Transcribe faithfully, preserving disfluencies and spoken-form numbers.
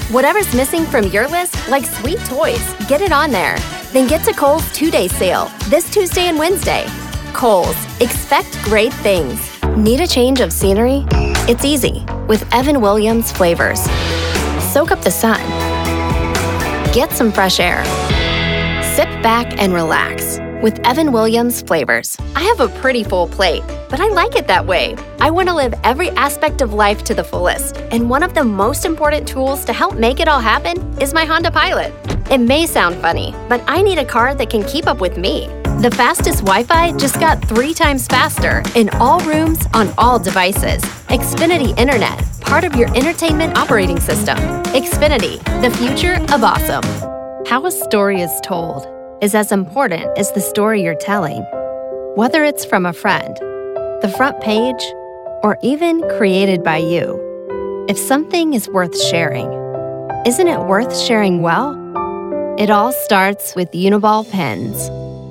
Whatever's missing from your list, like sweet toys, get it on there. Then get to Kohl's two-day sale this Tuesday and Wednesday. Kohl's, expect great things. Need a change of scenery? It's easy with Evan Williams flavors. Soak up the sun. Get some fresh air. Sit back and relax with Evan Williams flavors. I have a pretty full plate, but I like it that way. I want to live every aspect of life to the fullest, and one of the most important tools to help make it all happen is my Honda Pilot. It may sound funny, but I need a car that can keep up with me. The fastest Wi-Fi just got three times faster in all rooms on all devices. Xfinity Internet, part of your entertainment operating system. Xfinity, the future of awesome. How a story is told is as important as the story you're telling. Whether it's from a friend, the front page, or even created by you. If something is worth sharing, isn't it worth sharing well? It all starts with Uniball pens.